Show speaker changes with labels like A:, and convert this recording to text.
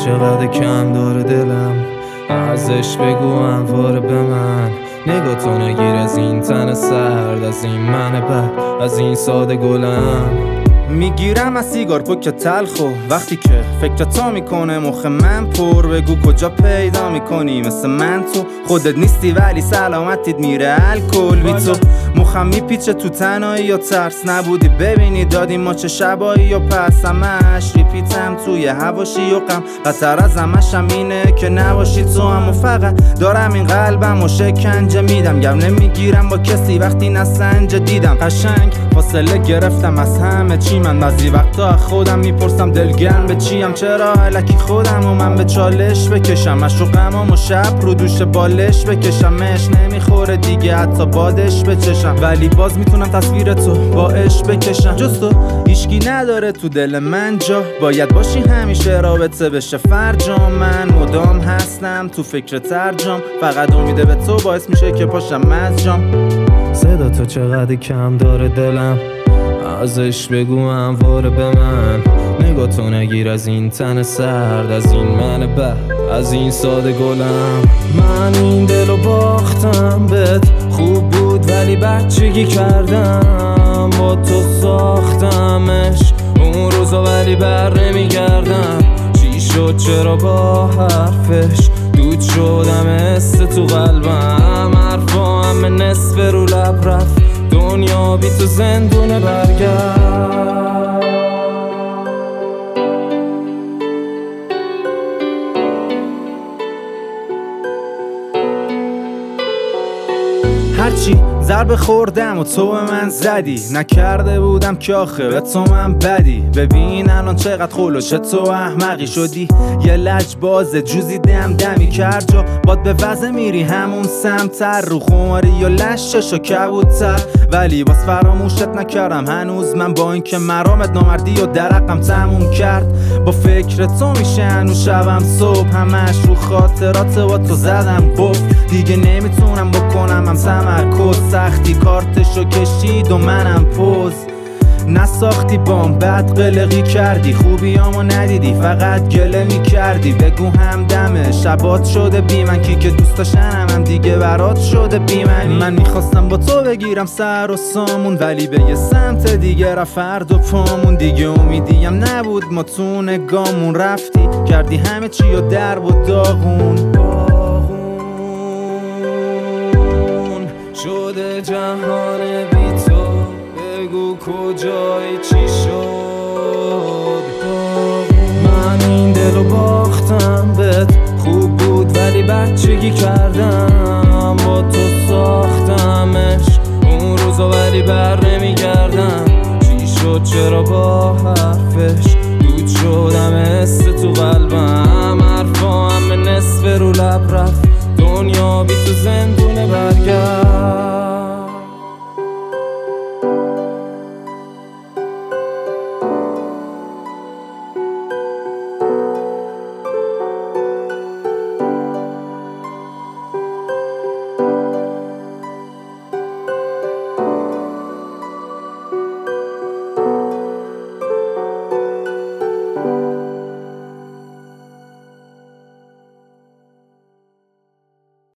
A: چقدر کم داره دلم، ازش بگو انوار به من. نگاه تو نگیر از این تن سرد، از این من بد، از این ساده گلم.
B: میگیرم از سیگار پک تلخو وقتی که فکر تا میکنه مخ من پر. بگو کجا پیدا میکنی مثل من تو، خودت نیستی ولی سلامتیت میره الکل. بی تو مخم میپیچه تو تنهایی یا ترس، نبودی ببینی دادی ما چه شبایی یا پس. همش ریپیتم توی هواشی و غم، بدتر از همشم اینه که نباشی تو هم. و فقط دارم این قلبم و شکنجه میدم، گم نمیگیرم با کسی وقتی نسنجه دیدم. قشنگ فاصله گرفتم از همه چی، من بعضی وقتا خودم میپرسم دلگرم به چیم. چرا الکی خودم و من به چالش بکشم، مشوقم و شب رو دوش بالش بکشمش. نمیخوره دیگه حتی بادش بچشم، ولی باز میتونم تصویر تو با عشق بکشم. جز تو هیچکی نداره تو دل من جا، باید باشی همیشه رابطه بشه فرجام. من مدام هستم تو فکر ترجام، فقط امیده به تو باعث میشه که پاشم از جام.
A: صدا تو چقدر کم داره دلم، ازش بگو انوار به من. نگاه تو نگیر از این تن سرد، از این من بد، از این ساده گلم. من این دلو باختم بهت، خوب بود ولی بچگی کردم با تو ساختمش اون روزا، ولی بر نمیگردم. چی شد چرا با حرفش دود شدم حس تو قلبم. حرفا همه نصف رو لب رفت، دنیا بی تو زندونه برگرد.
B: هرچی ضربه خوردم و تو به من زدی، نکرده بودم که آخه به تو من بدی. ببین الان چقدر خلوشه تو احمقی شدی، یه لجباز جوزی دمی کرد جا. باد به وزه میری همون سمتر، رو خماری یا لشش و کبوتر. ولی باز فراموشت نکردم هنوز من، با اینکه مرامت نامردی و درقم تموم کرد. با فکر تو میشه هنوز شبم صبح، همش رو خاطرات با تو زدم قفل. دیگه نمیتونم بکنم هم تمرکز، سختی کارتشو کشید و منم پوز. نساختی بام بد قلقی کردی، خوبیامو ندیدی فقط گله میکردی. بگو همدمه شبات شده بی من، کی که دوست داشتنم هم دیگه برات شده بی منی. من میخواستم با تو بگیرم سر و سامون، ولی به یه سمت دیگه رفت فرد و پامون. دیگه امیدیم نبود ما تو نگامون، رفتی کردی همه چی و درب و داغون
A: شده جهان بی تو. بگو کجایی چی شد، من این دلو باختم بهت، خوب بود ولی بچگی کردم با تو ساختمش اون روزا، ولی بر نمیگردم. چی شد چرا با حرفش دود شدم حس تو قلبم. حرفا همه نصف رو لب رفت، دنیا بی تو زندونه برگرد.